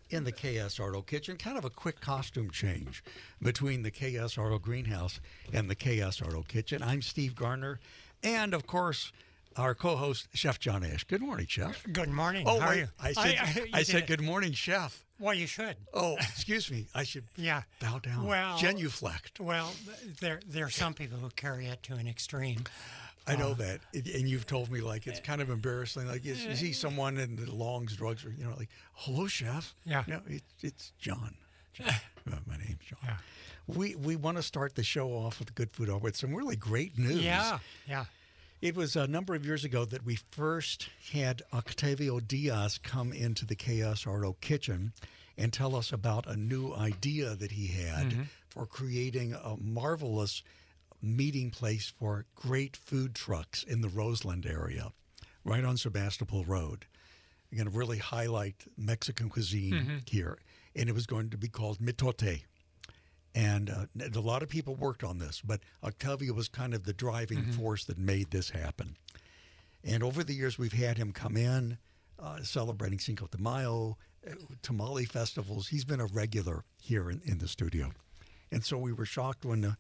in the KS Arto kitchen. Kind of a quick costume change between the KS Arto greenhouse and the KS Arto kitchen. I'm Steve Garner, and of course, our co-host, Chef John Ash. Good morning, Chef. Good morning. Oh, How are wait, you? I said good morning, Chef. Well, you should. Oh, excuse me. I should bow down. Well, genuflect. Well, there are some people who carry it to an extreme. I know that, and you've told me like it's kind of embarrassing. Like you see someone in the Long's Drugs, or like, hello, Chef. Yeah. No, it's John. My name's John. Yeah. We want to start the show off with Good Food Hour with some really great news. Yeah. It was a number of years ago that we first had Octavio Diaz come into the KS Arto kitchen and tell us about a new idea that he had for creating a marvelous meeting place for great food trucks in the Roseland area, right on Sebastopol Road. We're going to really highlight Mexican cuisine here, and it was going to be called Mitote. And a lot of people worked on this, but Octavio was kind of the driving force that made this happen. And over the years, we've had him come in, celebrating Cinco de Mayo, tamale festivals. He's been a regular here in the studio. And so we were shocked when,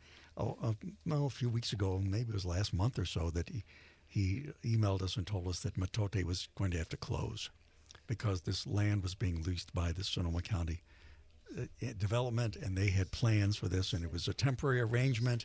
a few weeks ago, maybe it was last month or so, that he emailed us and told us that Mitote was going to have to close because this land was being leased by the Sonoma County Development, and they had plans for this, and it was a temporary arrangement,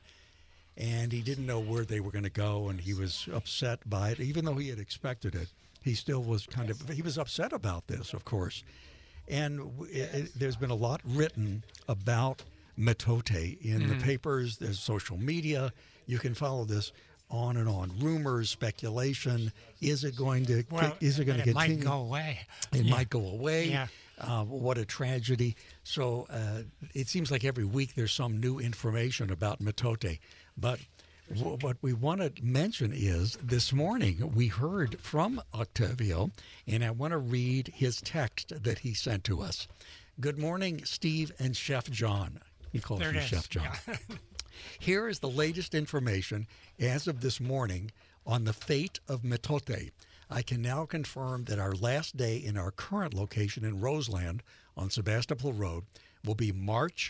and he didn't know where they were going to go, and he was upset by it. Even though he had expected it, he still was he was upset about this, of course. And there's been a lot written about Mitote in the papers. There's social media. You can follow this on and on. Rumors, speculation. Is it going to continue? It might go away. It might go away. Yeah. What a tragedy. So it seems like every week there's some new information about Mitote. But what we want to mention is this morning we heard from Octavio, and I want to read his text that he sent to us. Good morning, Steve and Chef John. He calls me Chef John. Yeah. Here is the latest information as of this morning on the fate of Mitote. I can now confirm that our last day in our current location in Roseland on Sebastopol Road will be March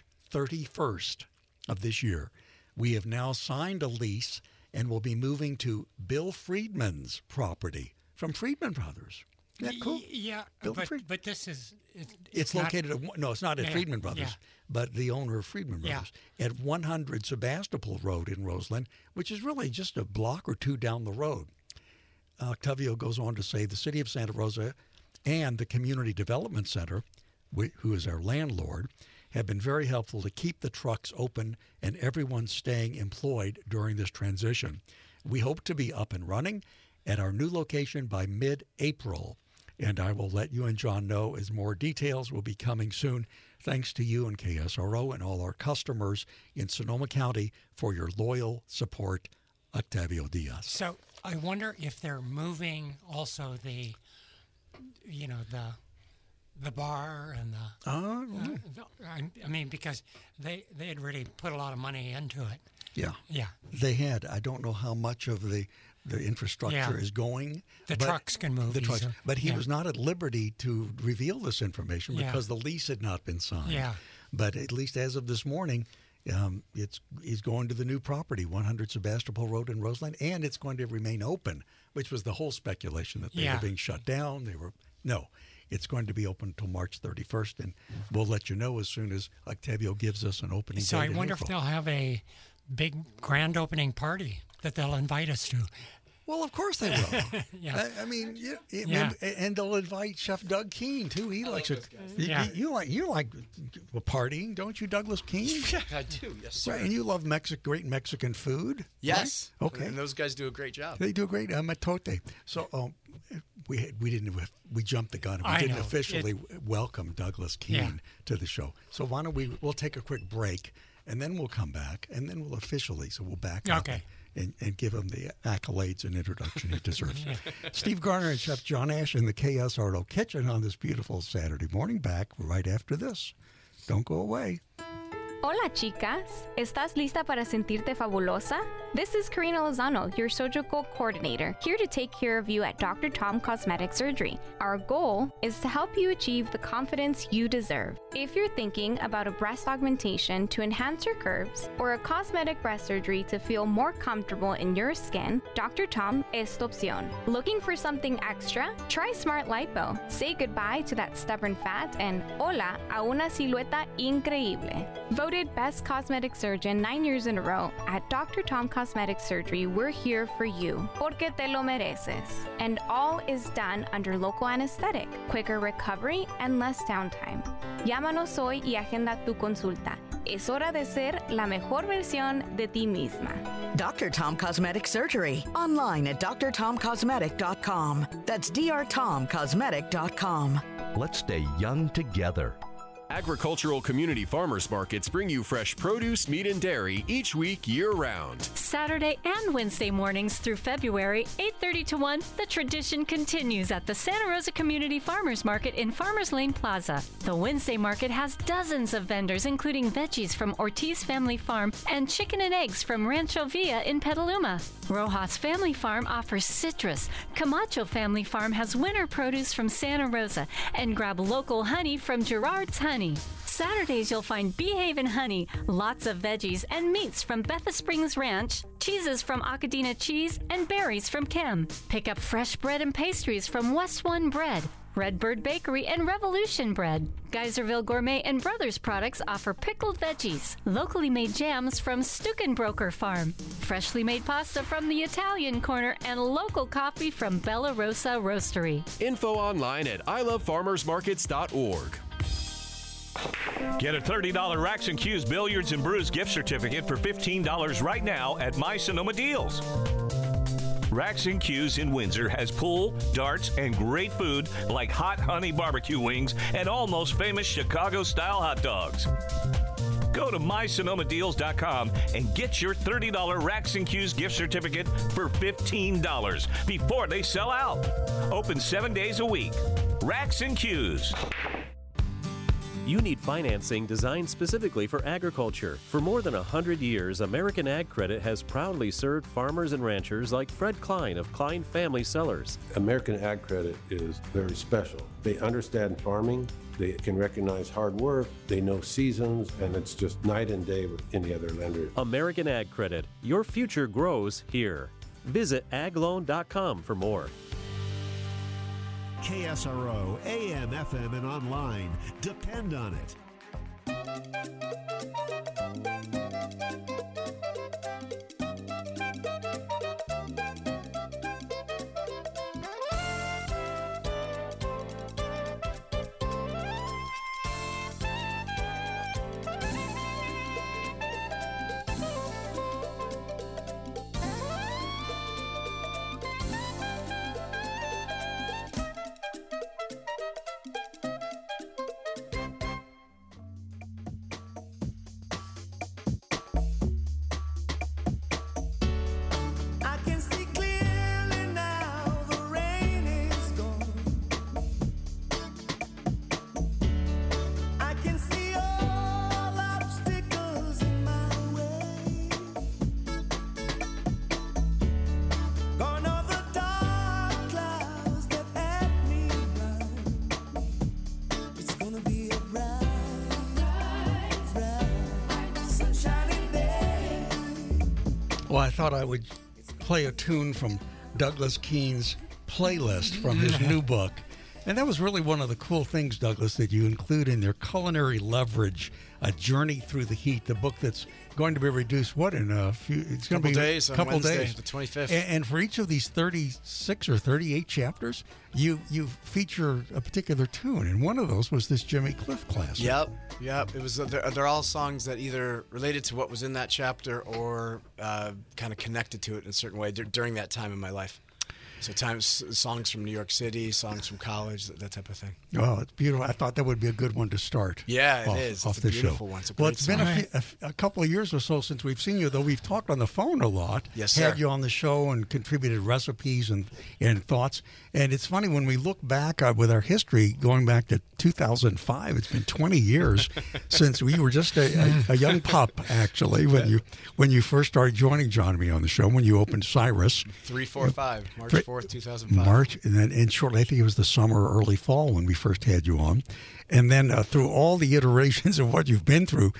31st of this year. We have now signed a lease and will be moving to Bill Friedman's property from Friedman Brothers. Isn't that cool? Yeah, but this is... It's located at... No, it's not at Friedman Brothers, but the owner of Friedman Brothers at 100 Sebastopol Road in Roseland, which is really just a block or two down the road. Octavio goes on to say the City of Santa Rosa and the Community Development Center, who is our landlord, have been very helpful to keep the trucks open and everyone staying employed during this transition. We hope to be up and running at our new location by mid-April, and I will let you and John know as more details will be coming soon. Thanks to you and KSRO and all our customers in Sonoma County for your loyal support, Octavio Diaz. So I wonder if they're moving also the bar and I mean, because they had really put a lot of money into it. Yeah. They had. I don't know how much of the infrastructure is going. The trucks can move. But he was not at liberty to reveal this information because the lease had not been signed. Yeah. But at least as of this morning, he's going to the new property, 100 Sebastopol Road in Roseland, and it's going to remain open, which was the whole speculation that they were being shut down. No, it's going to be open until March 31st, and we'll let you know as soon as Octavio gives us an opening date. So I wonder if they'll have a big grand opening party that they'll invite us to. Well, of course they will. I mean, and they'll invite Chef Doug Keene too. He likes it. You like partying, don't you, Douglas Keene? Yeah, I do. Yes, sir. Right, and you love great Mexican food. Yes. Right? Okay. And those guys do a great job. They do a great Mitote. So we jumped the gun. We didn't officially welcome Douglas Keene to the show. So why don't we'll take a quick break, and then we'll come back, and then we'll officially. So we'll back up. Okay. And give him the accolades and introduction he deserves. Steve Garner and Chef John Ash in the KS Arto kitchen on this beautiful Saturday morning. Back right after this. Don't go away. Hola, chicas. ¿Estás lista para sentirte fabulosa? This is Karina Lozano, your surgical coordinator, here to take care of you at Dr. Tom Cosmetic Surgery. Our goal is to help you achieve the confidence you deserve. If you're thinking about a breast augmentation to enhance your curves or a cosmetic breast surgery to feel more comfortable in your skin, Dr. Tom es tu opción. Looking for something extra? Try Smart Lipo. Say goodbye to that stubborn fat and hola a una silueta increíble. Voted Best Cosmetic Surgeon 9 years in a row at Dr. Tom Cosmetic Surgery, we're here for you. Porque te lo mereces. And all is done under local anesthetic, quicker recovery, and less downtime. Llámanos hoy y agenda tu consulta. Es hora de ser la mejor versión de ti misma. Dr. Tom Cosmetic Surgery. Online at drtomcosmetic.com. That's drtomcosmetic.com. Let's stay young together. Agricultural community farmers markets bring you fresh produce, meat, and dairy each week year-round. Saturday and Wednesday mornings through February, 8:30 to 1, the tradition continues at the Santa Rosa Community Farmers Market in Farmers Lane Plaza. The Wednesday market has dozens of vendors, including veggies from Ortiz Family Farm and chicken and eggs from Rancho Villa in Petaluma. Rojas Family Farm offers citrus. Camacho Family Farm has winter produce from Santa Rosa. And grab local honey from Gerard's Honey. Saturdays, you'll find Bee Haven Honey, lots of veggies and meats from Betha Springs Ranch, cheeses from Acadena Cheese, and berries from Kim. Pick up fresh bread and pastries from West One Bread, Redbird Bakery, and Revolution Bread. Geyserville Gourmet and Brothers products offer pickled veggies, locally made jams from Stukenbroker Farm, freshly made pasta from the Italian Corner, and local coffee from Bella Rosa Roastery. Info online at ilovefarmersmarkets.org. Get a $30 Racks and Q's Billiards and Brews gift certificate for $15 right now at My Sonoma Deals. Racks and Q's in Windsor has pool, darts, and great food like hot honey barbecue wings and almost famous Chicago-style hot dogs. Go to mysonomadeals.com and get your $30 Racks and Q's gift certificate for $15 before they sell out. Open 7 days a week. Racks and Q's. You need financing designed specifically for agriculture. For more than 100 years, American Ag Credit has proudly served farmers and ranchers like Fred Klein of Klein Family Sellers. American Ag Credit is very special. They understand farming, they can recognize hard work, they know seasons, and it's just night and day with any other lender. American Ag Credit. Your future grows here. Visit agloan.com for more. KSRO, AM, FM, and online. Depend on it. Well, I thought I would play a tune from Douglas Keane's playlist from his new book. And that was really one of the cool things, Douglas, that you include in your Culinary Leverage, A Journey Through the Heat, the book that's going to be reduced, in a few... It's going to be days, a couple Wednesday, days. the 25th. And for each of these 36 or 38 chapters, you feature a particular tune. And one of those was this Jimmy Cliff classic. Yep. It was. They're all songs that either related to what was in that chapter or kind of connected to it in a certain way during that time in my life. So songs from New York City, songs from college, that type of thing. Oh, it's beautiful. I thought that would be a good one to start. Yeah, it is. Off It's a this beautiful show. one. It's a Well, great it's been song. a couple of years or so since we've seen you, though we've talked on the phone a lot. Yes, Had sir. you on the show and contributed recipes and thoughts. And it's funny when we look back with our history, going back to 2005. It's been 20 years since we were just a young pup, actually, when you first started joining John and me on the show. When you opened Cyrus, 345, March 4th, 2005. March, and shortly, I think it was the summer or early fall when we first had you on. And then through all the iterations of what you've been through,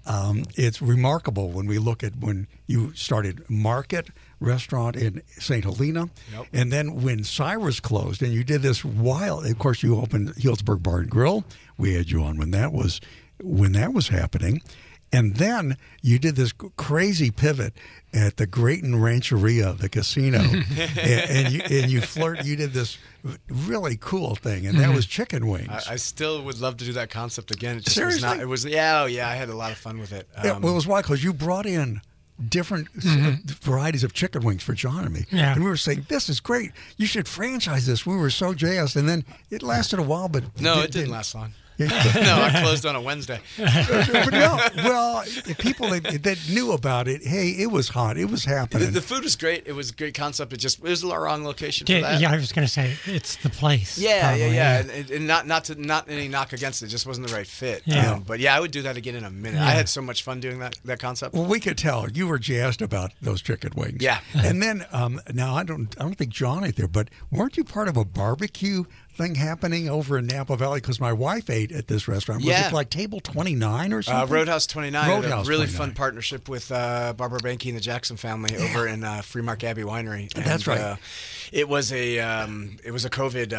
it's remarkable when we look at when you started Market Restaurant in St. Helena, and then when Cyrus closed, and you did this wild. Of course, you opened Healdsburg Bar and Grill. We had you on when that was happening, and then you did this crazy pivot at the Grayton Rancheria, the casino, and you did this really cool thing, and that was chicken wings. I still would love to do that concept again. It just Seriously? was not. It was I had a lot of fun with it. Well, it was wild because you brought in different varieties of chicken wings for John and me. Yeah. And we were saying, this is great. You should franchise this. We were so jazzed. And then it lasted a while, but... No, it didn't last long. No, I closed on a Wednesday. But no, well, people that knew about it, hey, it was hot. It was happening. The food was great. It was a great concept. It was the wrong location for that. Yeah, I was going to say, it's the place. Yeah. probably. And not any knock against it. It just wasn't the right fit. Yeah. But yeah, I would do that again in a minute. Yeah. I had so much fun doing that concept. Well, we could tell you were jazzed about those chicken wings. Yeah. And then now I don't think John ate there, but weren't you part of a barbecue thing happening over in Napa Valley? Because my wife ate at this restaurant. Was it like Table 29 or something? Roadhouse 29. Roadhouse a really 29. fun partnership with Barbara Banke and the Jackson family over in Freemark Abbey Winery. And, That's right. It was a COVID.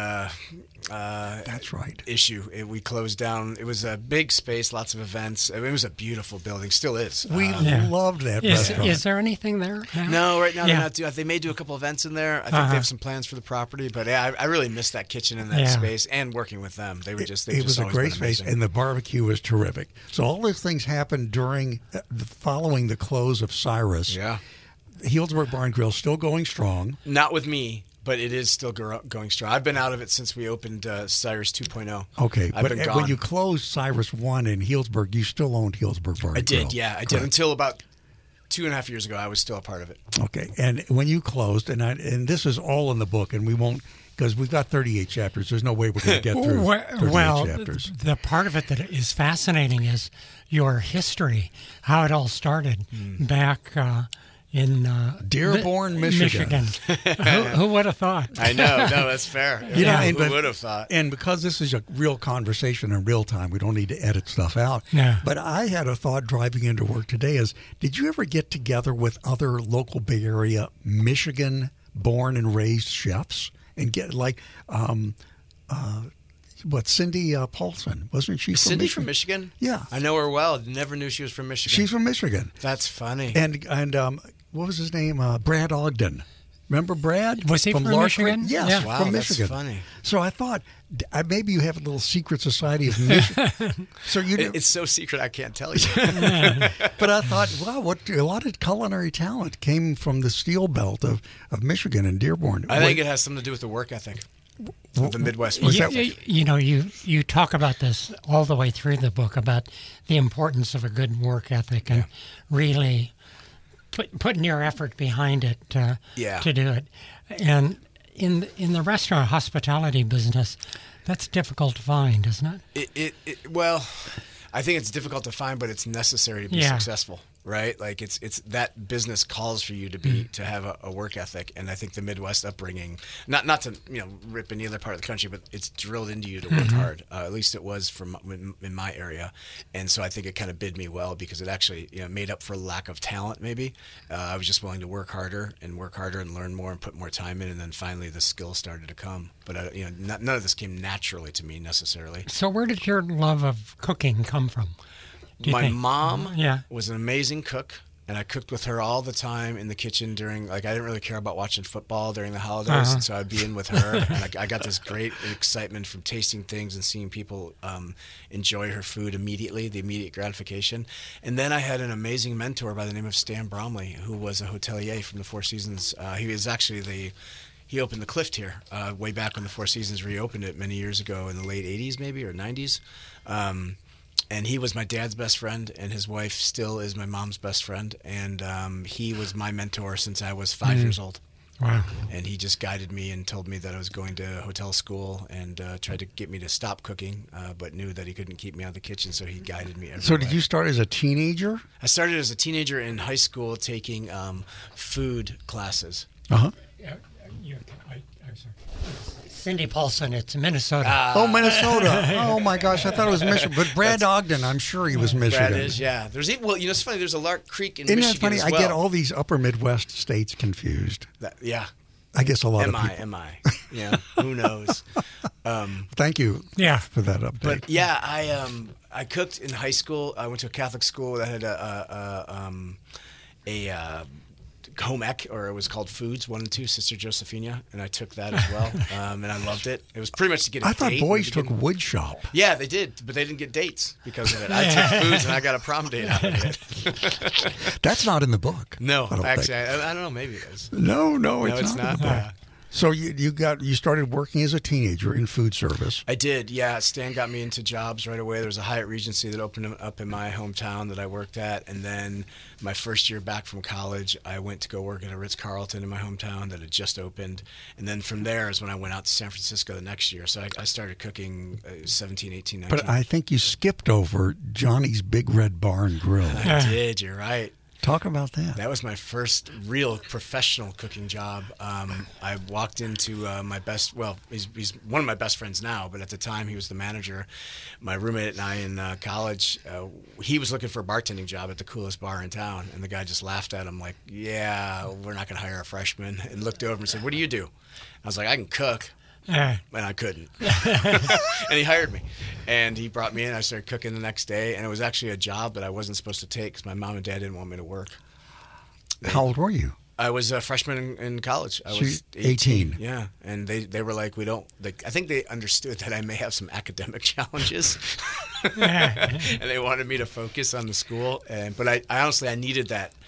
That's right. Issue. We closed down. It was a big space, lots of events. It was a beautiful building. Still is. We loved that restaurant. Is there anything there now? No, right now they're not doing. They may do a couple events in there. I think they have some plans for the property. But yeah, I really missed that kitchen and that space and working with them. They were just. It was a great space, amazing. and the barbecue was terrific. So all these things happened during following the close of Cyrus. Yeah. Healdsburg Bar and Grill still going strong. Not with me, but it is still going strong. I've been out of it since we opened Cyrus 2.0. Okay, I've but been gone. when you closed Cyrus 1 in Healdsburg, you still owned Healdsburg Bar and Grill. I did, yeah. I did until about 2.5 years ago. I was still a part of it. Okay, and when you closed, and this is all in the book, and we won't, because we've got 38 chapters. There's no way we're going to get through 38 chapters. The part of it that is fascinating is your history, how it all started back in Dearborn, Michigan. Who would have thought? I know. No, that's fair. Who would have thought? And because this is a real conversation in real time, we don't need to edit stuff out. Yeah. But I had a thought driving into work today is, did you ever get together with other local Bay Area, Michigan born and raised chefs and get Cindy Paulson, wasn't she? Cindy from Michigan? Yeah, I know her well. Never knew she was from Michigan. She's from Michigan. That's funny. And what was his name? Brad Ogden. Remember Brad? Was he from Michigan? Yes, yeah. Wow, from Michigan. That's funny. So I thought maybe you have a little secret society of Michigan. So it's so secret I can't tell you. But I thought, wow, a lot of culinary talent came from the steel belt of Michigan and Dearborn. I think it has something to do with the work ethic of the Midwest. You talk about this all the way through the book about the importance of a good work ethic and really putting your effort behind it to do it. And in the restaurant hospitality business, that's difficult to find, isn't it? Well, I think it's difficult to find, but it's necessary to be successful. Right, like it's that business calls for you to have a work ethic, and I think the Midwest upbringing, not to rip any other part of the country, but it's drilled into you to work hard. At least it was in my area, and so I think it kind of bid me well because it actually made up for lack of talent. Maybe I was just willing to work harder and learn more and put more time in, and then finally the skills started to come. But none of this came naturally to me necessarily. So where did your love of cooking come from? My mom was an amazing cook, and I cooked with her all the time in the kitchen during, I didn't really care about watching football during the holidays, and so I'd be in with her, and I got this great excitement from tasting things and seeing people enjoy her food immediately, the immediate gratification. And then I had an amazing mentor by the name of Stan Bromley, who was a hotelier from the Four Seasons. He was actually he opened the Clift here way back when the Four Seasons reopened it many years ago in the late 80s maybe or 90s. And he was my dad's best friend, and his wife still is my mom's best friend. And he was my mentor since I was 5 years old. Wow. And he just guided me and told me that I was going to hotel school and tried to get me to stop cooking, but knew that he couldn't keep me out of the kitchen, so he guided me everywhere. So did you start as a teenager? I started as a teenager in high school taking food classes. Uh-huh. I'm sorry. Cindy Paulson, it's Minnesota. Oh, Minnesota. Oh, my gosh. I thought it was Michigan. But Brad Ogden, I'm sure he was Michigan. Brad is, yeah. Well, it's funny. There's a Lark Creek in Isn't Michigan that funny? as well. I get all these upper Midwest states confused. Yeah. I guess a lot of people. Am I? Yeah. Who knows? Thank you for that update. But, yeah, I cooked in high school. I went to a Catholic school that had a home ec, or it was called Foods 1 and 2, Sister Josephina, and I took that as well, and I loved it. It was pretty much to get a date. I thought boys took wood shop. Yeah, they did, but they didn't get dates because of it. I took Foods, and I got a prom date out of it. That's not in the book. No, actually, I don't know. Maybe it is. No, it's not. Yeah. So you started working as a teenager in food service. I did, yeah. Stan got me into jobs right away. There was a Hyatt Regency that opened up in my hometown that I worked at, and then my first year back from college, I went to go work at a Ritz-Carlton in my hometown that had just opened, and then from there is when I went out to San Francisco the next year. So I started cooking 17, 18, 19. But I think you skipped over Johnny's Big Red Bar and Grill. I did, you're right. Talk about that. That was my first real professional cooking job. I walked into he's one of my best friends now, but at the time he was the manager. My roommate and I in college, he was looking for a bartending job at the coolest bar in town, and the guy just laughed at him like, yeah, we're not going to hire a freshman, and looked over and said, what do you do? I was like, I can cook. And I couldn't. And he hired me. And he brought me in. I started cooking the next day. And it was actually a job that I wasn't supposed to take because my mom and dad didn't want me to work. How old were you? I was a freshman in college. I was 18. Yeah. And they were like, I think they understood that I may have some academic challenges. And they wanted me to focus on the school. But I honestly, I needed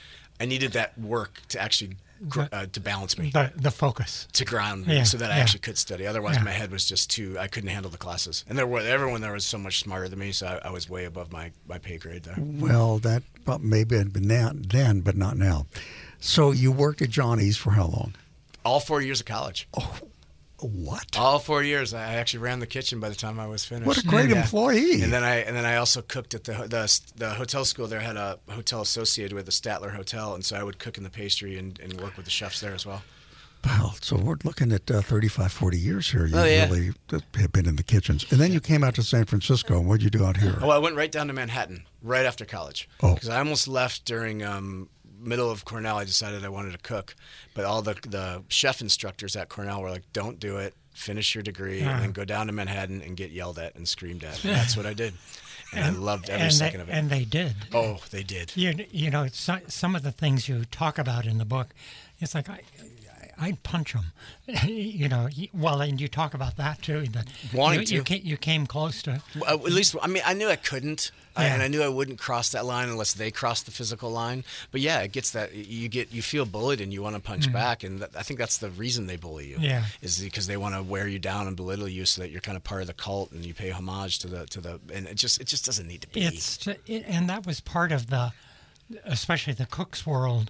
that work to actually to balance me. The focus. To ground me so that I actually could study. Otherwise, my head was just I couldn't handle the classes. And everyone there was so much smarter than me, so I was way above my pay grade there. Well, that maybe had been then, but not now. So you worked at Johnny's for how long? All 4 years of college. Oh, what? All 4 years. I actually ran the kitchen by the time I was finished. What a great employee! And then I also cooked at the hotel school. There had a hotel associated with the Statler Hotel, and so I would cook in the pastry and work with the chefs there as well. Wow, so we're looking at 35, 40 years here. You really have been in the kitchens. And then you came out to San Francisco, and what did you do out here? Oh, I went right down to Manhattan right after college. Oh. Because I almost left during middle of Cornell. I decided I wanted to cook. But all the chef instructors at Cornell were like, don't do it. Finish your degree and then go down to Manhattan and get yelled at and screamed at. And that's what I did. And I loved every second of it. And they did. Oh, they did. You know, some of the things you talk about in the book, it's like I'd punch them. You know, well, and you talk about that too. That you came close to. Well, at least, I mean, I knew I couldn't, and I knew I wouldn't cross that line unless they crossed the physical line. But yeah, it gets that you feel bullied and you want to punch back, and I think that's the reason they bully you. Yeah, is because they want to wear you down and belittle you so that you're kind of part of the cult and you pay homage to the and it just doesn't need to be. And that was part of especially the cook's world.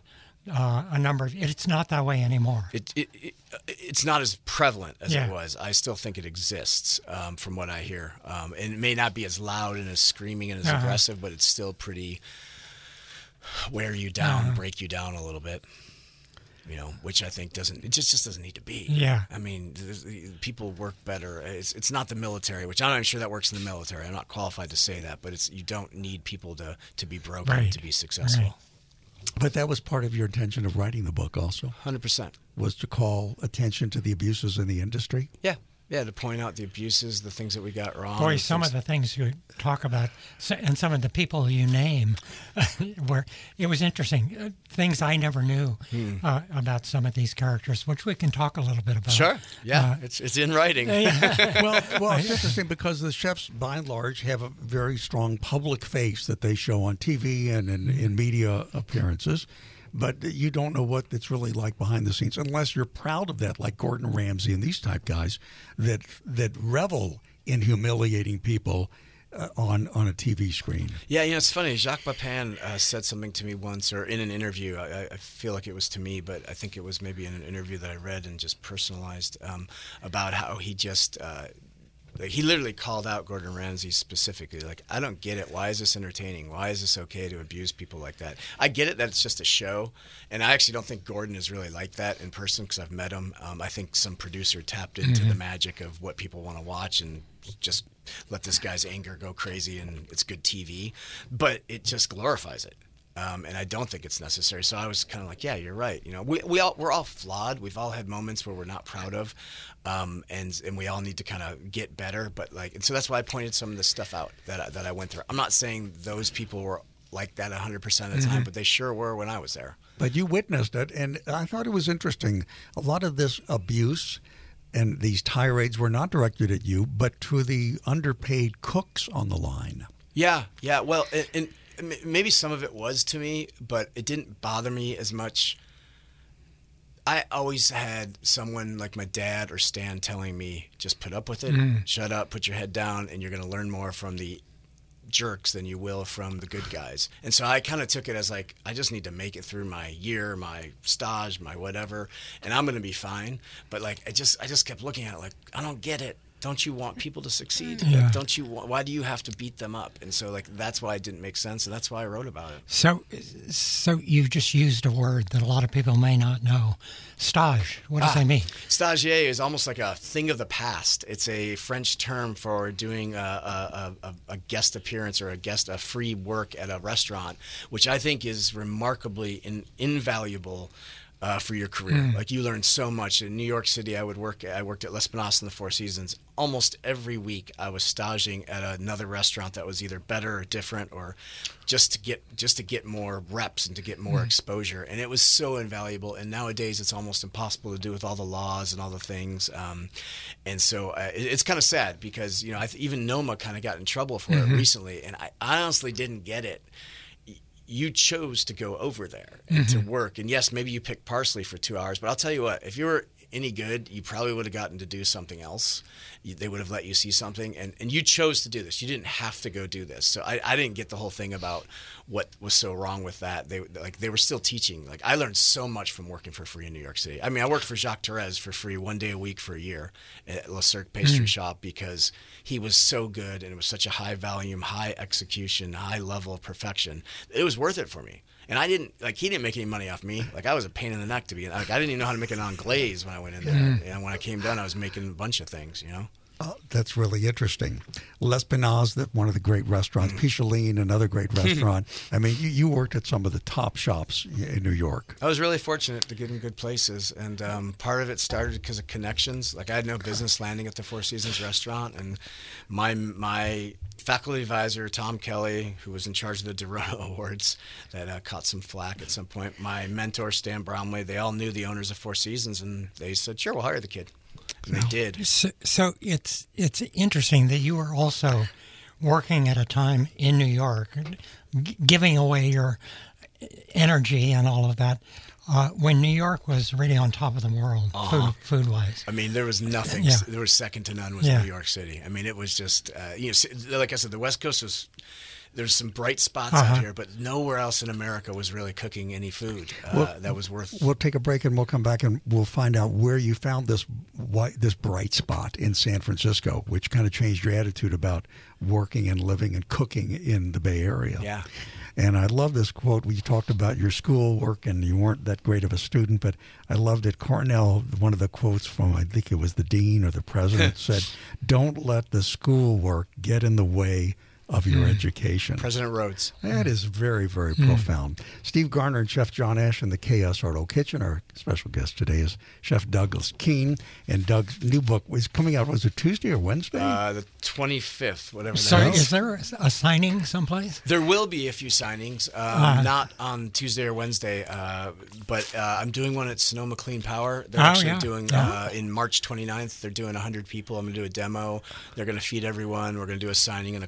It's not that way anymore. It's not as prevalent as it was. I still think it exists, from what I hear. And it may not be as loud and as screaming and as aggressive, but it's still pretty wear you down, break you down a little bit. You know, which I think it just doesn't need to be. Yeah. I mean, people work better. It's not the military, which I'm not even sure that works in the military. I'm not qualified to say that, but you don't need people to be broken to be successful. Right. But that was part of your intention of writing the book also? 100%. Was to call attention to the abuses in the industry? Yeah. Yeah, to point out the abuses, the things that we got wrong. Boy, some of the things you talk about and some of the people you name, where it was interesting. Things I never knew about some of these characters, which we can talk a little bit about. Sure. Yeah, it's in writing. Well, it's interesting because the chefs, by and large, have a very strong public face that they show on TV and in media appearances. but you don't know what it's really like behind the scenes unless you're proud of that, like Gordon Ramsay and these type guys that revel in humiliating people on a TV screen. Yeah, it's funny. Jacques Pepin said something to me once, or in an interview. I feel like it was to me, but I think it was maybe in an interview that I read and just personalized about how he just he literally called out Gordon Ramsay specifically. Like, I don't get it. Why is this entertaining? Why is this okay to abuse people like that? I get it that it's just a show, and I actually don't think Gordon is really like that in person because I've met him. I think some producer tapped into the magic of what people want to watch and just let this guy's anger go crazy, and it's good TV. But it just glorifies it. And I don't think it's necessary. So I was kind of like, yeah, you're right. We're all flawed. We've all had moments where we're not proud of, and we all need to kind of get better. But and so that's why I pointed some of the stuff out that I went through. I'm not saying those people were like that 100% of the time, but they sure were when I was there. But you witnessed it, and I thought it was interesting. A lot of this abuse and these tirades were not directed at you, but to the underpaid cooks on the line. Yeah. Well, and maybe some of it was to me, but it didn't bother me as much. I always had someone like my dad or Stan telling me, just put up with it, shut up, put your head down, and you're going to learn more from the jerks than you will from the good guys. And so I kind of took it as like, I just need to make it through my year, my stage, my whatever, and I'm going to be fine. But I just kept looking at it like, I don't get it. Don't you want people to succeed? Yeah. Why do you have to beat them up? And so that's why it didn't make sense, and that's why I wrote about it. So you've just used a word that a lot of people may not know. Stage. What does that mean? Stagiaire is almost like a thing of the past. It's a French term for doing a guest appearance or a free work at a restaurant, which I think is remarkably invaluable for your career. Like, you learn so much. In New York City, I worked at L'Espinasse in the Four Seasons. Almost every week I was staging at another restaurant that was either better or different, or just to get more reps and to get more exposure. And it was so invaluable. And nowadays it's almost impossible to do with all the laws and all the things. And so it's kind of sad because, even Noma kind of got in trouble for it recently. And I honestly didn't get it. You chose to go over there and to work. And yes, maybe you picked parsley for 2 hours, but I'll tell you what, if you were any good, you probably would have gotten to do something else. They would have let you see something, and you chose to do this. You didn't have to go do this. So I didn't get the whole thing about what was so wrong with that. They were still teaching. Like, I learned so much from working for free in New York City. I mean, I worked for Jacques Therese for free 1 day a week for a year at Le Cirque Pastry Shop because he was so good, and it was such a high volume, high execution, high level of perfection. It was worth it for me. And he didn't make any money off me. Like, I was a pain in the neck to be. I didn't even know how to make an anglaise when I went in there. And when I came down, I was making a bunch of things, That's really interesting. L'Espinasse, one of the great restaurants. Picheline, another great restaurant. I mean, you worked at some of the top shops in New York. I was really fortunate to get in good places, and part of it started because of connections. Like, I had no business landing at the Four Seasons restaurant, and my faculty advisor, Tom Kelly, who was in charge of the DeRono Awards, that caught some flack at some point, my mentor, Stan Bromley, they all knew the owners of Four Seasons, and they said, sure, we'll hire the kid. And they did. So it's interesting that you were also working at a time in New York, giving away your energy and all of that, when New York was really on top of the world, food-wise. I mean, there was nothing. Yeah. There was second to none was New York City. I mean, it was just, like I said, the West Coast was... There's some bright spots out here, but nowhere else in America was really cooking any food that was worth. We'll take a break and we'll come back and we'll find out where you found this bright spot in San Francisco, which kind of changed your attitude about working and living and cooking in the Bay Area. Yeah. And I love this quote. We talked about your schoolwork and you weren't that great of a student, but I loved it. Cornell, one of the quotes from, I think it was the dean or the president, said, "Don't let the schoolwork get in the way of your education." President Rhodes. That is very, very profound. Steve Garner and Chef John Ash in the KSRO Kitchen. Our special guest today is Chef Douglas Keane. And Doug's new book is coming out, was it Tuesday or Wednesday? The 25th, whatever that is. Is there a signing someplace? There will be a few signings, not on Tuesday or Wednesday, but I'm doing one at Sonoma Clean Power. They're actually doing, in March 29th, they're doing 100 people. I'm going to do a demo. They're going to feed everyone. We're going to do a signing and a question and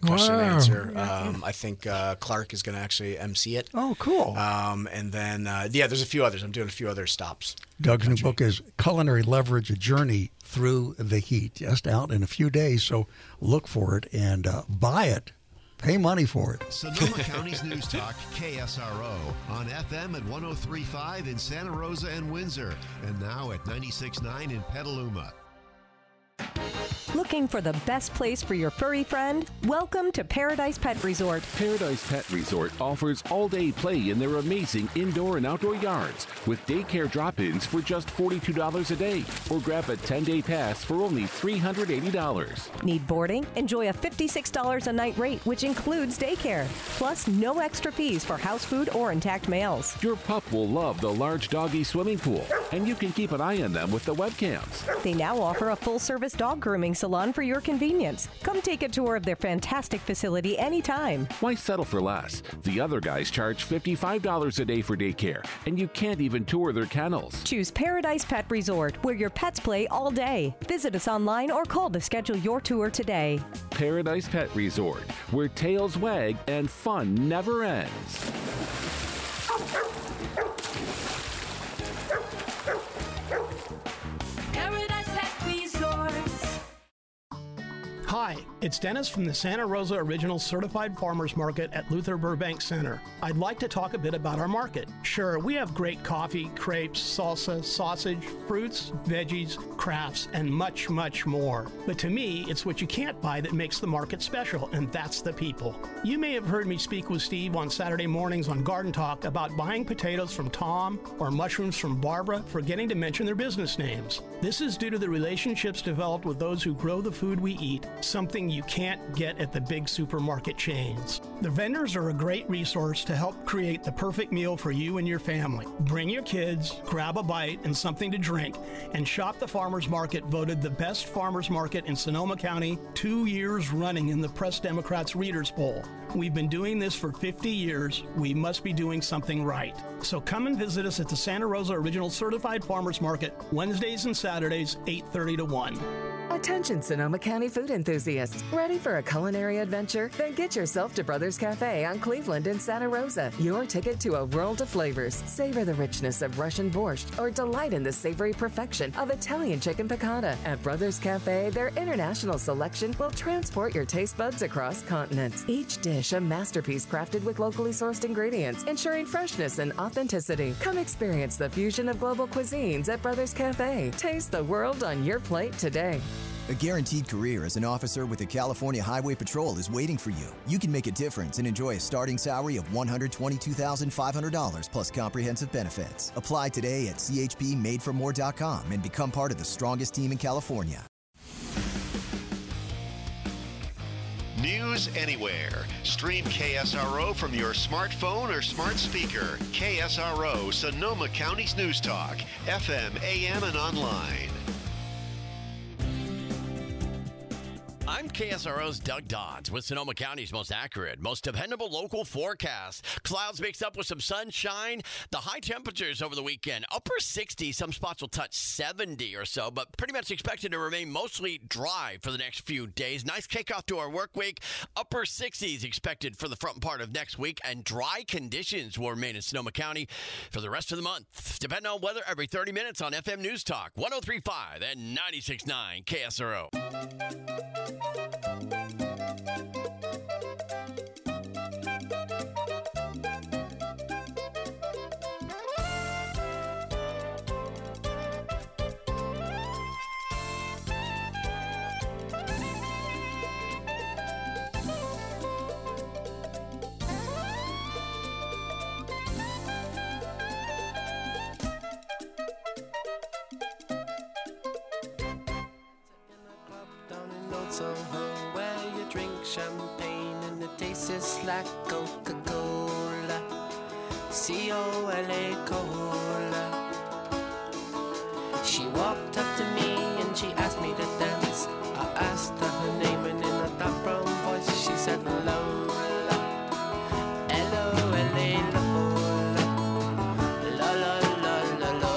answer. I think Clark is going to actually MC it. Oh, cool. And then, there's a few others. I'm doing a few other stops. Doug's new book is Culinary Leverage, A Journey Through the Heat. Just out in a few days, so look for it and buy it. Pay money for it. Sonoma County's News Talk, KSRO, on FM at 103.5 in Santa Rosa and Windsor, and now at 96.9 in Petaluma. Looking for the best place for your furry friend? Welcome to Paradise Pet Resort. Paradise Pet Resort offers all-day play in their amazing indoor and outdoor yards with daycare drop-ins for just $42 a day, or grab a 10-day pass for only $380. Need boarding? Enjoy a $56 a night rate, which includes daycare. Plus, no extra fees for house food or intact mails. Your pup will love the large doggy swimming pool, and you can keep an eye on them with the webcams. They now offer a full-service dog grooming salon for your convenience. Come take a tour of their fantastic facility anytime. Why settle for less? The other guys charge $55 a day for daycare, and you can't even tour their kennels. Choose Paradise Pet Resort, where your pets play all day. Visit us online or call to schedule your tour today. Paradise Pet Resort, where tails wag and fun never ends. Hi, it's Dennis from the Santa Rosa Original Certified Farmers Market at Luther Burbank Center. I'd like to talk a bit about our market. Sure, we have great coffee, crepes, salsa, sausage, fruits, veggies, crafts, and much, much more. But to me, it's what you can't buy that makes the market special, and that's the people. You may have heard me speak with Steve on Saturday mornings on Garden Talk about buying potatoes from Tom or mushrooms from Barbara, forgetting to mention their business names. This is due to the relationships developed with those who grow the food we eat, something you can't get at the big supermarket chains. The vendors are a great resource to help create the perfect meal for you and your family. Bring your kids, grab a bite and something to drink, and shop the farmers market, voted the best farmers market in Sonoma County 2 years running in the Press Democrats Readers Poll. We've been doing this for 50 years. We must be doing something right. So come and visit us at the Santa Rosa Original Certified Farmers Market, Wednesdays and Saturdays, 8:30 to 1. Attention Sonoma County food enthusiasts. Ready for a culinary adventure? Then get yourself to Brothers Cafe on Cleveland and Santa Rosa. Your ticket to a world of flavors. Savor the richness of Russian borscht or delight in the savory perfection of Italian chicken piccata. At Brothers Cafe, their international selection will transport your taste buds across continents. Each dish a masterpiece crafted with locally sourced ingredients, ensuring freshness and authenticity. Come experience the fusion of global cuisines at Brothers Cafe. Taste the world on your plate today. A guaranteed career as an officer with the California Highway Patrol is waiting for you. You can make a difference and enjoy a starting salary of $122,500 plus comprehensive benefits. Apply today at chpmadeformore.com and become part of the strongest team in California. News anywhere. Stream KSRO from your smartphone or smart speaker. KSRO, Sonoma County's News Talk, FM, AM, and online. I'm KSRO's Doug Dodds with Sonoma County's most accurate, most dependable local forecast. Clouds mixed up with some sunshine. The high temperatures over the weekend, upper 60s. Some spots will touch 70 or so, but pretty much expected to remain mostly dry for the next few days. Nice kickoff to our work week. Upper 60s expected for the front part of next week, and dry conditions will remain in Sonoma County for the rest of the month. Depending on weather every 30 minutes on FM News Talk, 103.5 and 96.9 KSRO. Soho, where you drink champagne and it tastes like Coca-Cola, C-O-L-A Cola. She walked up to me and she asked me to dance. I asked her her name and in a dark brown voice she said Lola, L-O-L-A Lola, Lola.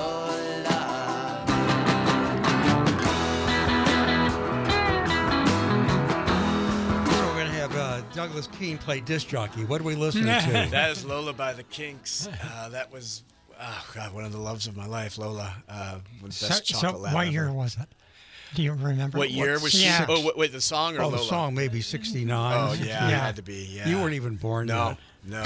Douglas Keane play disc jockey. What are we listening to? That is Lola by the Kinks. That was, one of the loves of my life. Lola, best chocolate lab what ever. year was it? Do you remember? What year was she? Yeah. Oh, wait, the song or Lola? The song maybe 69. Oh, yeah, it had to be. Yeah. You weren't even born yet. No.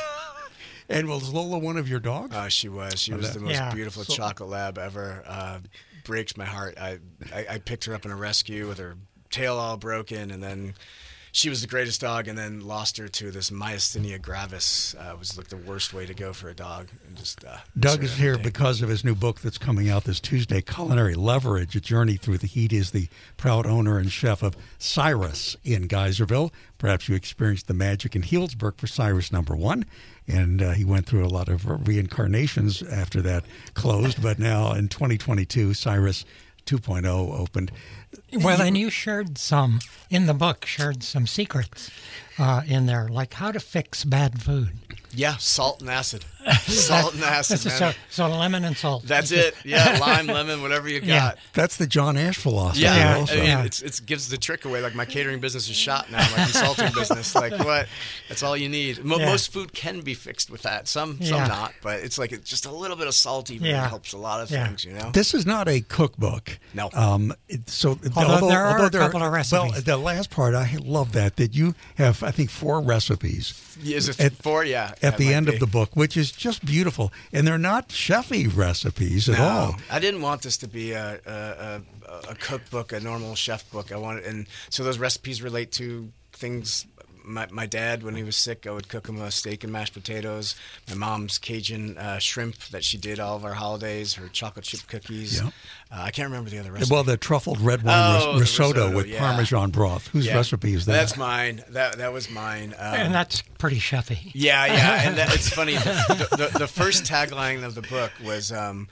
And was Lola one of your dogs? She was. She was the most beautiful chocolate lab ever. Breaks my heart. I picked her up in a rescue with her tail all broken, and then she was the greatest dog, and then lost her to this myasthenia gravis. Was like the worst way to go for a dog. And just Doug is here because of his new book that's coming out this Tuesday, Culinary Leverage, A Journey Through the Heat. He is the proud owner and chef of Cyrus in Geyserville. Perhaps you experienced the magic in Healdsburg for Cyrus #1. And he went through a lot of reincarnations after that closed. But now in 2022, Cyrus 2.0 opened. Well, and you shared some, in the book, some secrets in there, like how to fix bad food. Yeah, salt and acid. Salt and acid, man. So lemon and salt. That's it. Yeah, lime, lemon, whatever you got. Yeah. That's the John Ash philosophy. Yeah, also. I mean, it gives the trick away. Like my catering business is shot now. My consulting business, like what? That's all you need. Most food can be fixed with that. Some not, but it's like just a little bit of salt even helps a lot of things. You know. This is not a cookbook. No. Although there are a couple of recipes. Well, the last part, I love that you have, I think, 4 recipes. Is it 4? Yeah. At the end of the book, which is just beautiful. And they're not chefy recipes at all. I didn't want this to be a cookbook, a normal chef book. I wanted, and so those recipes relate to things. My dad, when he was sick, I would cook him a steak and mashed potatoes. My mom's Cajun shrimp that she did all of our holidays, her chocolate chip cookies. Yep. I can't remember the other recipe. Well, the truffled red wine risotto with Parmesan broth. Whose recipe is that? That's mine. That was mine. And that's pretty chefy. Yeah. And it's funny. The first tagline of the book was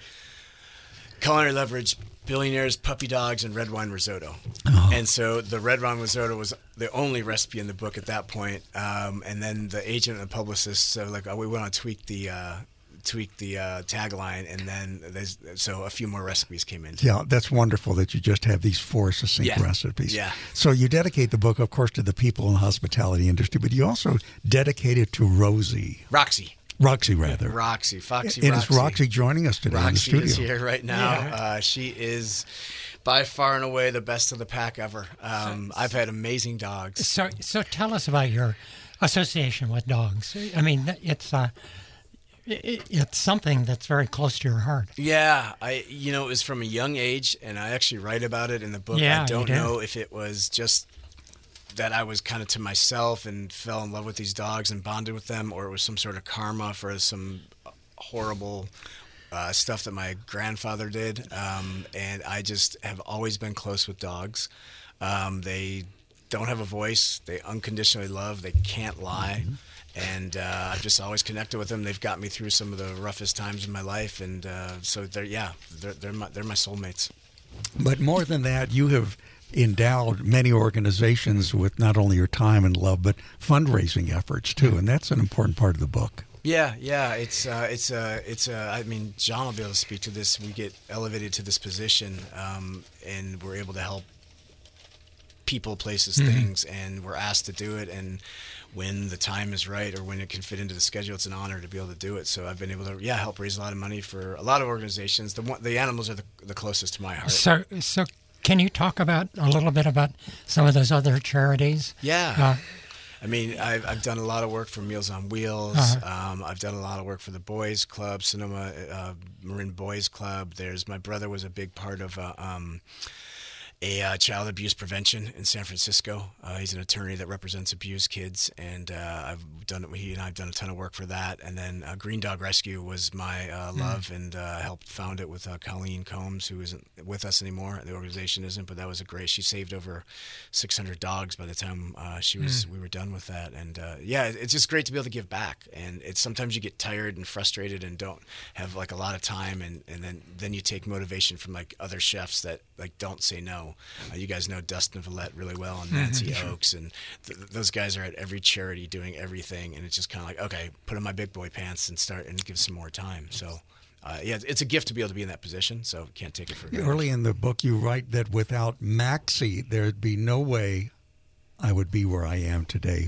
Culinary Leverage, Billionaires, Puppy Dogs, and Red Wine Risotto. Oh. And so the Red Wine Risotto was the only recipe in the book at that point. And then the agent and the publicist said, we want to tweak the tagline, and then so a few more recipes came in. Yeah, that's wonderful that you just have these 4 succinct recipes. Yeah. So you dedicate the book, of course, to the people in the hospitality industry, but you also dedicate it to Roxy, Foxy. And is Roxy joining us today in the studio? Roxy is here right now. Yeah. She is by far and away the best of the pack ever. I've had amazing dogs. So tell us about your association with dogs. I mean, it's something that's very close to your heart. Yeah, it was from a young age, and I actually write about it in the book. Yeah, I don't know if it was just that I was kind of to myself and fell in love with these dogs and bonded with them, or it was some sort of karma for some horrible stuff that my grandfather did. And I just have always been close with dogs. They don't have a voice. They unconditionally love. They can't lie. Mm-hmm. And I've just always connected with them. They've got me through some of the roughest times in my life. And so they're my soulmates. But more than that, you have endowed many organizations with not only your time and love, but fundraising efforts too, and that's an important part of the book. Yeah. It's I mean, John will be able to speak to this. We get elevated to this position, and we're able to help people, places, things, and we're asked to do it. And when the time is right, or when it can fit into the schedule, it's an honor to be able to do it. So I've been able to, help raise a lot of money for a lot of organizations. The animals are the closest to my heart. So can you talk a little bit about some of those other charities? Yeah. I mean, I've done a lot of work for Meals on Wheels. I've done a lot of work for the Boys Club, Sonoma Marin Boys Club. My brother was a big part of a child abuse prevention in San Francisco. He's an attorney that represents abused kids, and he and I've done a ton of work for that. And then Green Dog Rescue was my love, and helped found it with Colleen Combs, who isn't with us anymore. The organization isn't, but that was she saved over 600 dogs by the time we were done with that. And it's just great to be able to give back. And it's sometimes you get tired and frustrated and don't have a lot of time, and then you take motivation from other chefs that don't say no. You guys know Dustin Vallette really well, and Nancy Oakes, and those guys are at every charity doing everything, and it's just kind of okay, put on my big boy pants and start and give some more time. So, it's a gift to be able to be in that position, so can't take it for granted. Early in the book, you write that without Maxie, there'd be no way I would be where I am today.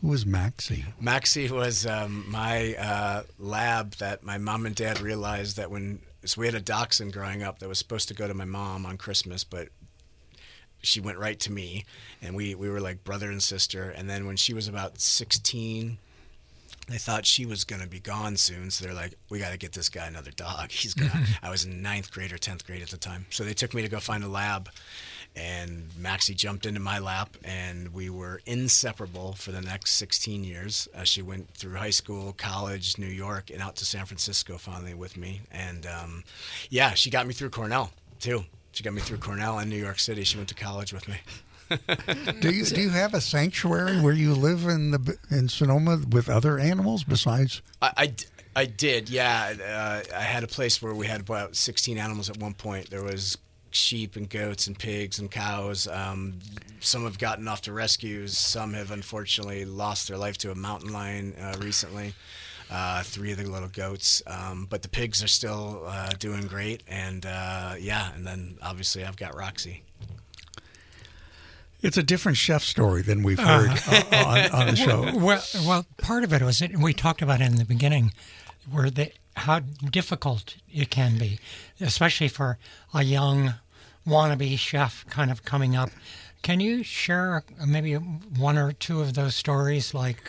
Who was Maxie? Maxie was my lab that my mom and dad realized that so we had a dachshund growing up that was supposed to go to my mom on Christmas, but she went right to me, and we were like brother and sister. And then when she was about 16, they thought she was going to be gone soon, so they're like, we got to get this guy another dog. He's gonna. I was in 9th grade or 10th grade at the time. So they took me to go find a lab, and Maxie jumped into my lap, and we were inseparable for the next 16 years. She went through high school, college, New York, and out to San Francisco finally with me. And she got me through Cornell, too. She got me through Cornell and New York City. She went to college with me. Do you have a sanctuary where you live in Sonoma with other animals besides? I did, yeah. I had a place where we had about 16 animals at one point. There was sheep and goats and pigs and cows. Some have gotten off to rescues. Some have unfortunately lost their life to a mountain lion recently. 3 of the little goats, but the pigs are still doing great, and and then obviously I've got Roxy. It's a different chef story than we've heard on the show. Well, part of it was we talked about it in the beginning, how difficult it can be, especially for a young wannabe chef kind of coming up. Can you share maybe 1 or 2 of those stories, like?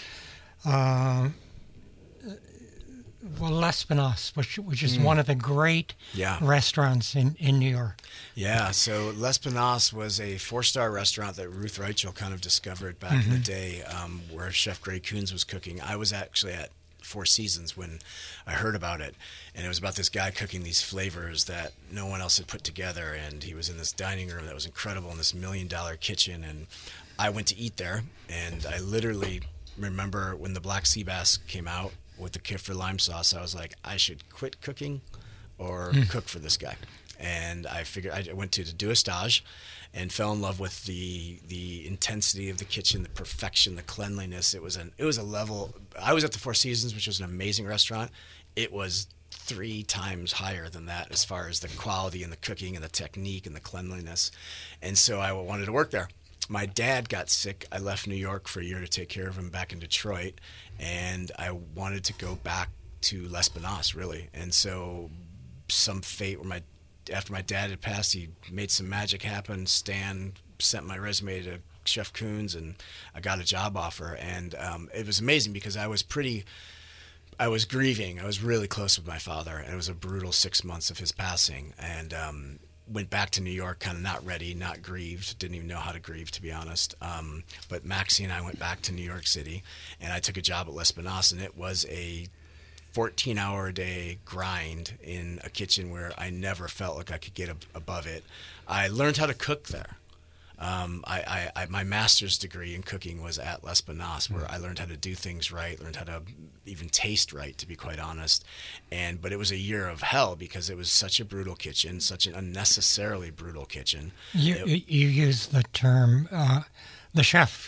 L'Espinasse, which is one of the great restaurants in New York. Yeah, so L'Espinasse was a 4-star restaurant that Ruth Reichel kind of discovered back in the day, where Chef Gray Coons was cooking. I was actually at Four Seasons when I heard about it, and it was about this guy cooking these flavors that no one else had put together, and he was in this dining room that was incredible in this $1 million kitchen, and I went to eat there, and I literally remember when the black sea bass came out with the Kefir lime sauce, I was like, I should quit cooking or cook for this guy. And I figured I went to do a stage and fell in love with the intensity of the kitchen, the perfection, the cleanliness. It was a level. I was at the Four Seasons, which was an amazing restaurant. It was 3 times higher than that as far as the quality and the cooking and the technique and the cleanliness. And so I wanted to work there. My dad got sick. I left New York for a year to take care of him back in Detroit, and I wanted to go back to L'Espinasse, really. And so some fate where after my dad had passed, he made some magic happen. Stan sent my resume to Chef Coons, and I got a job offer. And it was amazing because I was grieving. I was really close with my father, and it was a brutal 6 months of his passing. And went back to New York kind of not ready, not grieved, didn't even know how to grieve, to be honest. But Maxie and I went back to New York City, and I took a job at L'Espinasse, and it was a 14-hour-a-day grind in a kitchen where I never felt like I could get above it. I learned how to cook there. My master's degree in cooking was at L'Espinasse, where I learned how to do things right, learned how to even taste right, to be quite honest. But it was a year of hell because it was such a brutal kitchen, such an unnecessarily brutal kitchen. You use the term, the chef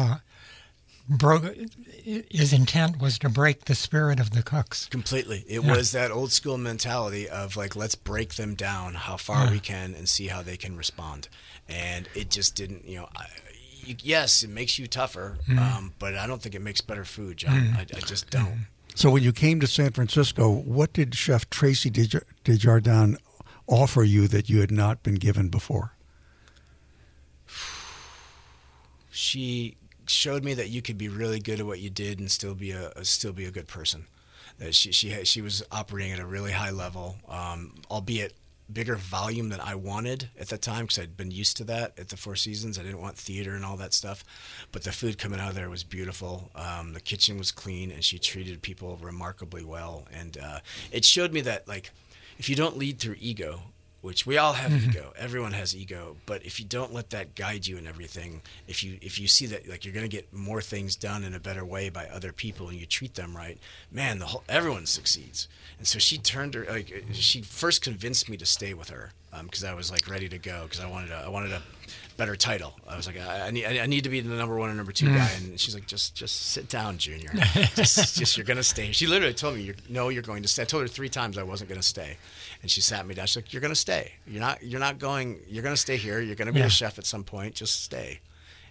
his intent was to break the spirit of the cooks. Completely. It was that old school mentality of like, let's break them down how far we can and see how they can respond. And it just didn't, yes, it makes you tougher, but I don't think it makes better food, John. I just don't. So when you came to San Francisco, what did Chef Tracy Desjardins offer you that you had not been given before? She showed me that you could be really good at what you did and still be a good person. That she was operating at a really high level, albeit bigger volume than I wanted at the time because I'd been used to that at the Four Seasons. I didn't want theater and all that stuff, but the food coming out of there was beautiful. The kitchen was clean, and she treated people remarkably well. And it showed me that, like, if you don't lead through ego, which we all have ego, everyone has ego, but if you don't let that guide you in everything, if you see that like you're going to get more things done in a better way by other people and you treat them right, man, everyone succeeds. And so she she first convinced me to stay with her because I was like ready to go because I wanted a better title. I was like, I need to be the number 1 or number 2 guy, and she's like, just sit down, Junior. just you're gonna stay. She literally told me, you're going to stay. I told her 3 times I wasn't gonna stay, and she sat me down. She's like, you're gonna stay. You're not going. You're gonna stay here. You're gonna be a chef at some point. Just stay.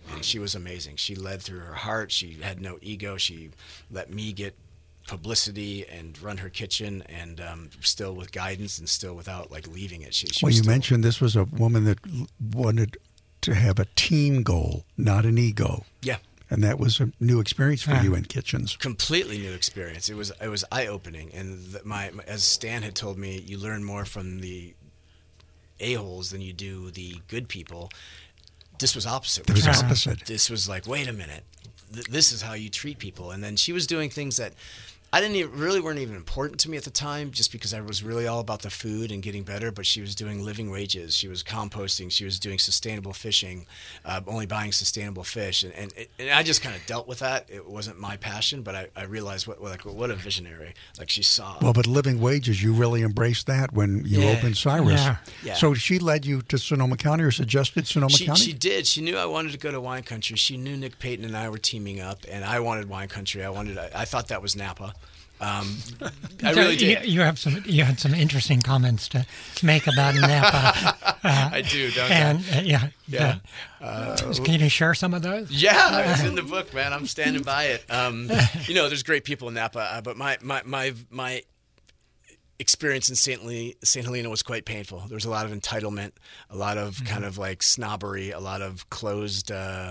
And she was amazing. She led through her heart. She had no ego. She let me get publicity and run her kitchen, and still with guidance and still without like leaving it. She well, you mentioned this was a woman that wanted to have a team goal, not an ego. Yeah. And that was a new experience for you in kitchens. Completely new experience. It was eye-opening. And as Stan had told me, you learn more from the a-holes than you do the good people. This was opposite. It was opposite. This was like, wait a minute. This is how you treat people. And then she was doing things that weren't even important to me at the time, just because I was really all about the food and getting better. But she was doing living wages. She was composting. She was doing sustainable fishing, only buying sustainable fish. And I just kind of dealt with that. It wasn't my passion, but I realized what a visionary. Like she saw. Well, but living wages, you really embraced that when you opened Cyrus. Yeah. So she led you to Sonoma County or suggested Sonoma County? She did. She knew I wanted to go to wine country. She knew Nick Payton and I were teaming up, and I wanted wine country. I thought that was Napa. I really did. You had some interesting comments to make about Napa. I do, don't I? Yeah. Can you share some of those? Yeah, it's in the book, man. I'm standing by it. There's great people in Napa, but my experience in St. Helena was quite painful. There was a lot of entitlement, a lot of kind of like snobbery, a lot of closed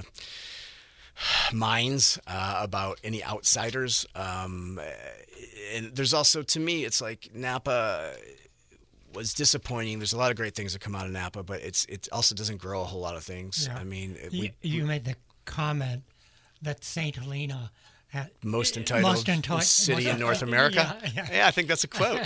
minds about any outsiders. And there's also, to me, it's like Napa was disappointing. There's a lot of great things that come out of Napa, but it also doesn't grow a whole lot of things. Yeah. I mean, you made the comment that St. Helena most entitled city in North America. Yeah, I think that's a quote.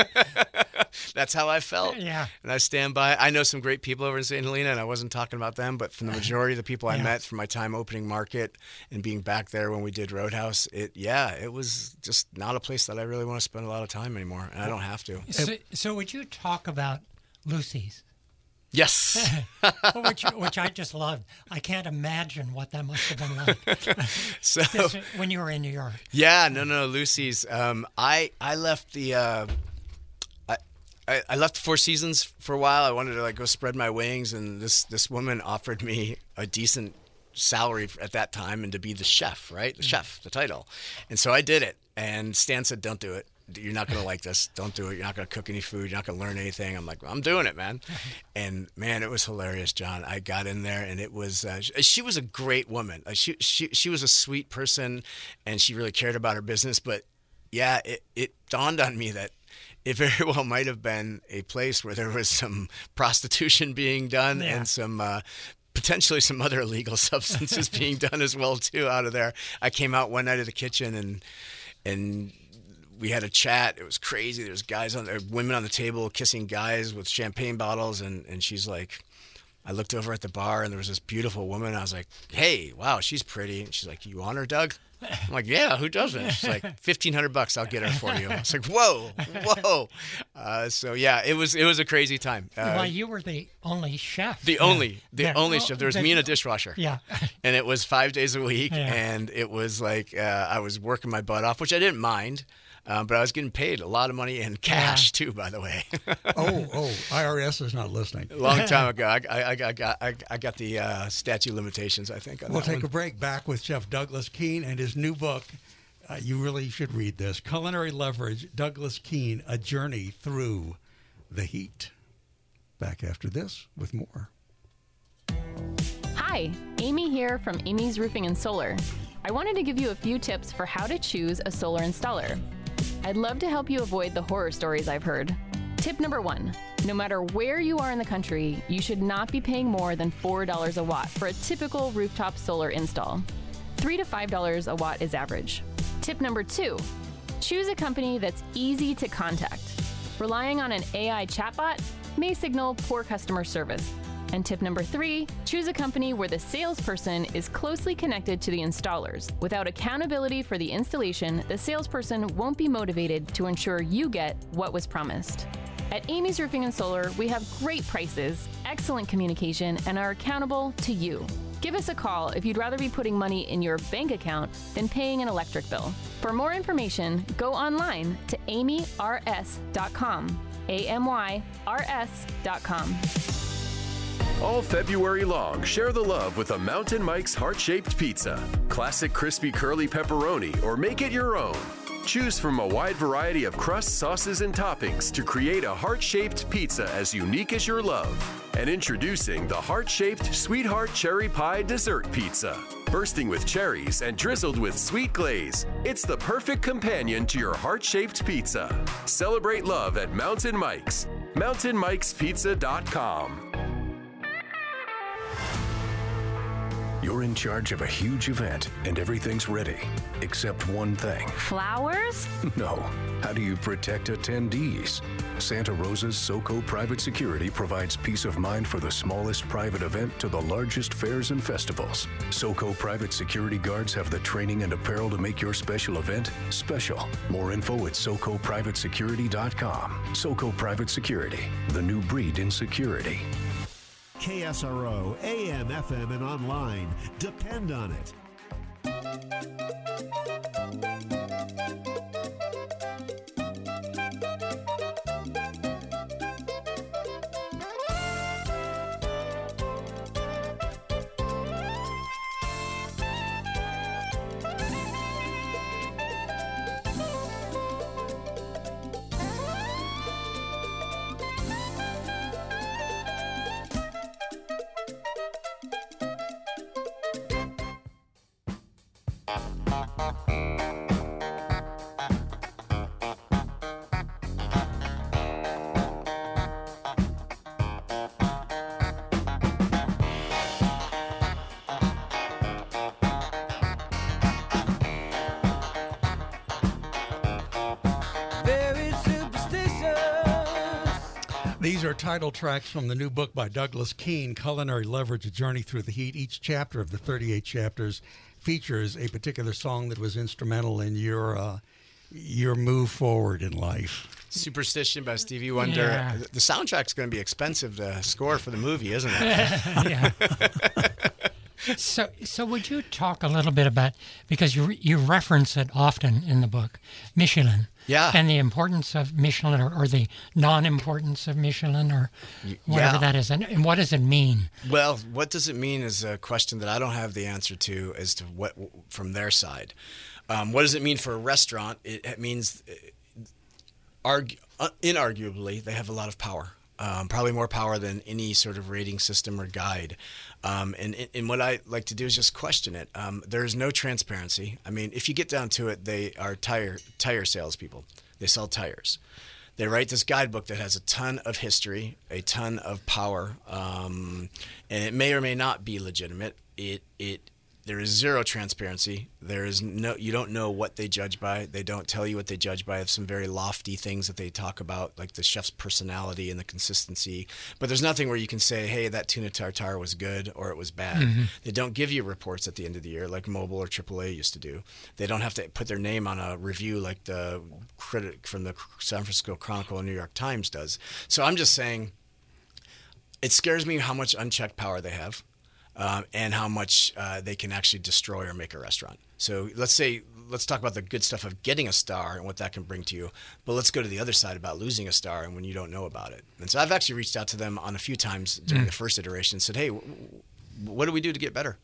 That's how I felt. Yeah. And I stand by it. I know some great people over in St. Helena, and I wasn't talking about them, but from the majority of the people I met from my time opening market and being back there when we did Roadhouse, it was just not a place that I really want to spend a lot of time anymore, and I don't have to. So would you talk about Lucy's? Yes. which I just loved. I can't imagine what that must have been like. So when you were in New York. Yeah, no, Lucy's. I left the I left Four Seasons for a while. I wanted to go spread my wings, and this woman offered me a decent salary at that time and to be the chef, right? The chef, the title. And so I did it. And Stan said, "Don't do it. You're not going to like this. Don't do it. You're not going to cook any food. You're not going to learn anything." I'm like, "I'm doing it, man." And man, it was hilarious, John. I got in there, and it was. She was a great woman. She was a sweet person, and she really cared about her business. But yeah, it dawned on me that it very well might have been a place where there was some prostitution being done and some. Potentially some other illegal substances being done as well too out of there. I came out one night of the kitchen and we had a chat. It was crazy. There was women on the table kissing guys with champagne bottles, and she's like, I looked over at the bar and there was this beautiful woman. I was like, "Hey, wow, she's pretty." And she's like, "You want her, Doug?" I'm like, "Yeah, who doesn't?" She's like, $1,500, I'll get her for you. I was like, whoa. So yeah, it was a crazy time. Well, you were the only chef. The only chef. There was me and a dishwasher. Yeah. And it was 5 days a week, and it was like I was working my butt off, which I didn't mind. But I was getting paid a lot of money in cash too, by the way. Oh, IRS is not listening. A long time ago, I got the statute limitations, I think. We'll take a break. Back with Chef Douglas Keane and his new book. You really should read this. Culinary Leverage, Douglas Keane, A Journey Through the Heat. Back after this with more. Hi, Amy here from Amy's Roofing and Solar. I wanted to give you a few tips for how to choose a solar installer. I'd love to help you avoid the horror stories I've heard. Tip number 1, no matter where you are in the country, you should not be paying more than $4 a watt for a typical rooftop solar install. $3 to $5 a watt is average. Tip number 2, choose a company that's easy to contact. Relying on an AI chatbot may signal poor customer service. And tip number 3, choose a company where the salesperson is closely connected to the installers. Without accountability for the installation, the salesperson won't be motivated to ensure you get what was promised. At Amy's Roofing and Solar, we have great prices, excellent communication, and are accountable to you. Give us a call if you'd rather be putting money in your bank account than paying an electric bill. For more information, go online to amyrs.com, AMYRS.com. All February long, share the love with a Mountain Mike's heart-shaped pizza. Classic crispy curly pepperoni, or make it your own. Choose from a wide variety of crusts, sauces, and toppings to create a heart-shaped pizza as unique as your love. And introducing the heart-shaped Sweetheart Cherry Pie Dessert Pizza. Bursting with cherries and drizzled with sweet glaze, it's the perfect companion to your heart-shaped pizza. Celebrate love at Mountain Mike's. MountainMikesPizza.com. You're in charge of a huge event and everything's ready, except one thing. Flowers? No. How do you protect attendees? Santa Rosa's SoCo Private Security provides peace of mind for the smallest private event to the largest fairs and festivals. SoCo Private Security guards have the training and apparel to make your special event special. More info at SoCoPrivateSecurity.com. SoCo Private Security, the new breed in security. KSRO, AM, FM, and online. Depend on it. These are title tracks from the new book by Douglas Keane, Culinary Leverage, A Journey Through the Heat. Each chapter of the 38 chapters features a particular song that was instrumental in your move forward in life. Superstition by Stevie Wonder. Yeah. The soundtrack's going to be expensive to score for the movie, isn't it? Yeah. So would you talk a little bit about, because you reference it often in the book, Michelin. Yeah. And the importance of Michelin, or the non-importance of Michelin, or whatever that is. And what does it mean? Well, what does it mean is a question that I don't have the answer to as to what from their side. What does it mean for a restaurant? It means, inarguably, they have a lot of power. Probably more power than any sort of rating system or guide. And what I like to do is just question it. There's no transparency. I mean, if you get down to it, they are tire salespeople. They sell tires. They write this guidebook that has a ton of history, a ton of power, and it may or may not be legitimate. There is zero transparency. There is you don't know what they judge by. They don't tell you what they judge by. They have some very lofty things that they talk about, like the chef's personality and the consistency. But there's nothing where you can say, hey, that tuna tartare was good or it was bad. Mm-hmm. They don't give you reports at the end of the year like Mobile or AAA used to do. They don't have to put their name on a review like the critic from the San Francisco Chronicle and New York Times does. So I'm just saying it scares me how much unchecked power they have. And how much they can actually destroy or make a restaurant. So let's talk about the good stuff of getting a star and what that can bring to you. But let's go to the other side about losing a star and when you don't know about it. And so I've actually reached out to them on a few times during the first iteration and said, hey, what do we do to get better?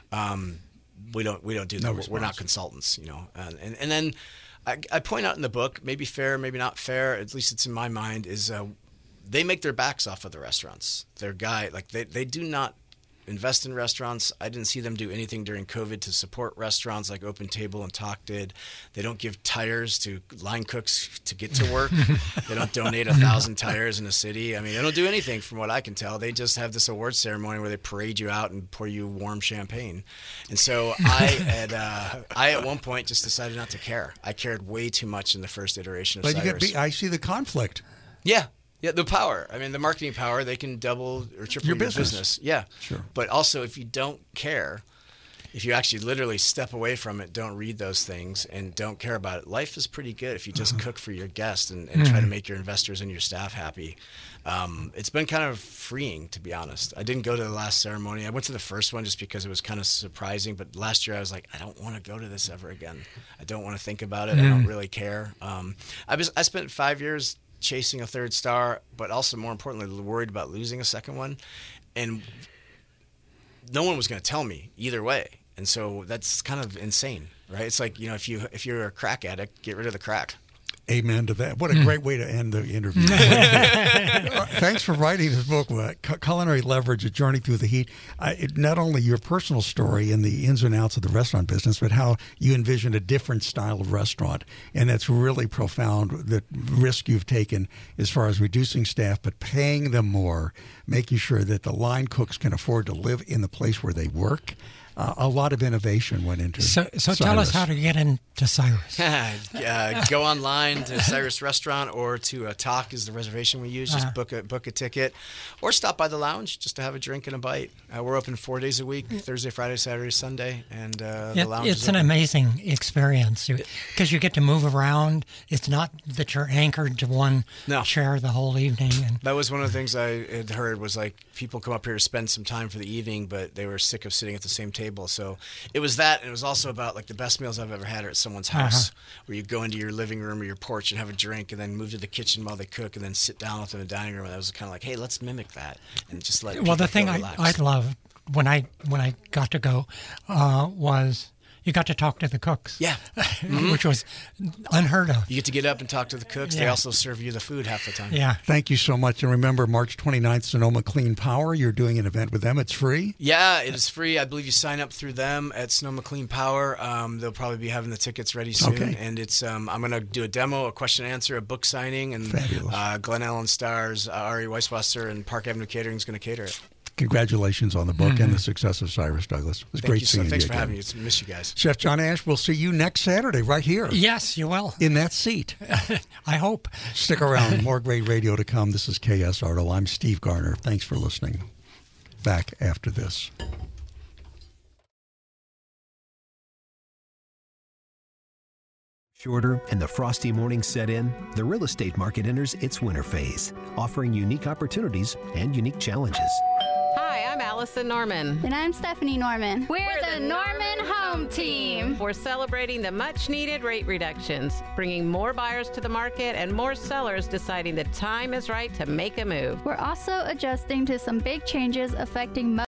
We don't do that. We're not consultants, you know. And then I point out in the book, maybe fair, maybe not fair, at least it's in my mind, is they make their backs off of the restaurants. Their guy, like they do not invest in restaurants. I didn't see them do anything during COVID to support restaurants like Open Table and Talk did. They don't give tires to line cooks to get to work. They don't donate 1,000 tires in a city. I mean, they don't do anything from what I can tell. They just have this award ceremony where they parade you out and pour you warm champagne. And so I at one point just decided not to care. I cared way too much in the first iteration of Cyrus. I see the conflict. Yeah. Yeah, the power. I mean, the marketing power, they can double or triple your business. Yeah. Sure. But also, if you don't care, if you actually literally step away from it, don't read those things, and don't care about it, life is pretty good if you just cook for your guests and try to make your investors and your staff happy. It's been kind of freeing, to be honest. I didn't go to the last ceremony. I went to the first one just because it was kind of surprising. But last year I was like, I don't want to go to this ever again. I don't want to think about it. I don't really care. I spent 5 years chasing a third star, but also more importantly, worried about losing a second one. and no one was going to tell me either way. And so that's kind of insane, right? It's like, if you're a crack addict, get rid of the crack. Amen to that. What a great way to end the interview. Thanks for writing this book, Culinary Leverage, A Journey Through the Heat. Not only your personal story and the ins and outs of the restaurant business, but how you envision a different style of restaurant. And that's really profound, the risk you've taken as far as reducing staff, but paying them more, making sure that the line cooks can afford to live in the place where they work. A lot of innovation went into So tell us how to get into Cyrus. Go online to Cyrus Restaurant, or to Talk is the reservation we use. Just book a ticket, or stop by the lounge just to have a drink and a bite. We're open 4 days a week, Thursday, Friday, Saturday, Sunday, and the lounge it's is an open. amazing experience because you get to move around. It's not that you're anchored to one chair the whole evening. And that was one of the things I had heard was like people come up here to spend some time for the evening, but they were sick of sitting at the same table. So it was that, and it was also about like the best meals I've ever had are at someone's house, where you go into your living room or your porch and have a drink, and then move to the kitchen while they cook, and then sit down with them in the dining room. And that was kind of like, hey, let's mimic that and just let. Well, the thing I loved when I got to go was you got to talk to the cooks. Yeah. Which was unheard of. You get to get up and talk to the cooks. Yeah. They also serve you the food half the time. Yeah. Thank you so much. And remember, March 29th, Sonoma Clean Power. You're doing an event with them. It's free? Yeah, it is free. I believe you sign up through them at Sonoma Clean Power. They'll probably be having the tickets ready soon. Okay. And it's I'm going to do a demo, a question and answer, a book signing, and Glenn Allen Stars, Ari Weisswasser, and Park Avenue Catering is going to cater it. Congratulations on the book and the success of Cyrus Douglas. It was great seeing you. Thanks for again. having me. Miss you guys. Chef John Ash, we'll see you next Saturday right here. Yes, you will. In that seat. I hope. Stick around. More great radio to come. This is KSRO. I'm Steve Garner. Thanks for listening. Back after this. Shorter and the frosty mornings set in, the real estate market enters its winter phase, offering unique opportunities and unique challenges. Hi, I'm Allison Norman. And I'm Stephanie Norman. We're the Norman Home Team. We're celebrating the much-needed rate reductions, bringing more buyers to the market and more sellers deciding the time is right to make a move. We're also adjusting to some big changes affecting most